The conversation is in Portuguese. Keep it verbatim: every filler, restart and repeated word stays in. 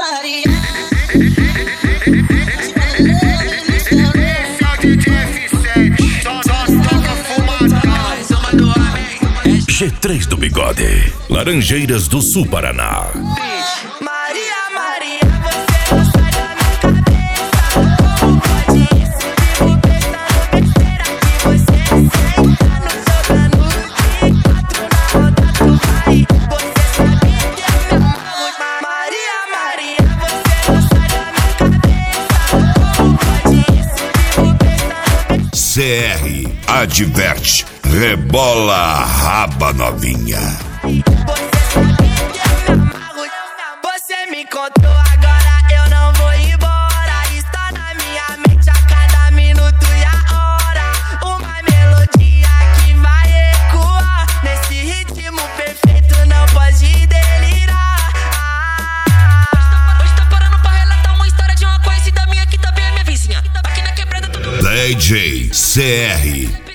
Maria. G três do Bigode, Laranjeiras do Sul, Paraná. Maria, Maria, você não sai da minha cabeça. Como pode isso? Vivo pensando besteira que você senta no jogando de quatro na roda do pai. Você sabia que eu me amarro. Maria, Maria, você não sai da minha cabeça. Como pode isso? Vivo pensando besteira. C R adverte, rebola a raba novinha. Você sabia que eu me amarro. Você me encontrou, agora eu não vou embora. Está na minha mente a cada minuto e a hora. Uma melodia que vai ecoar nesse ritmo perfeito, não pode delirar. ah. Hoje tô parando pra relatar uma história de uma conhecida minha que também é minha vizinha. Aqui na quebrada tudo D J C R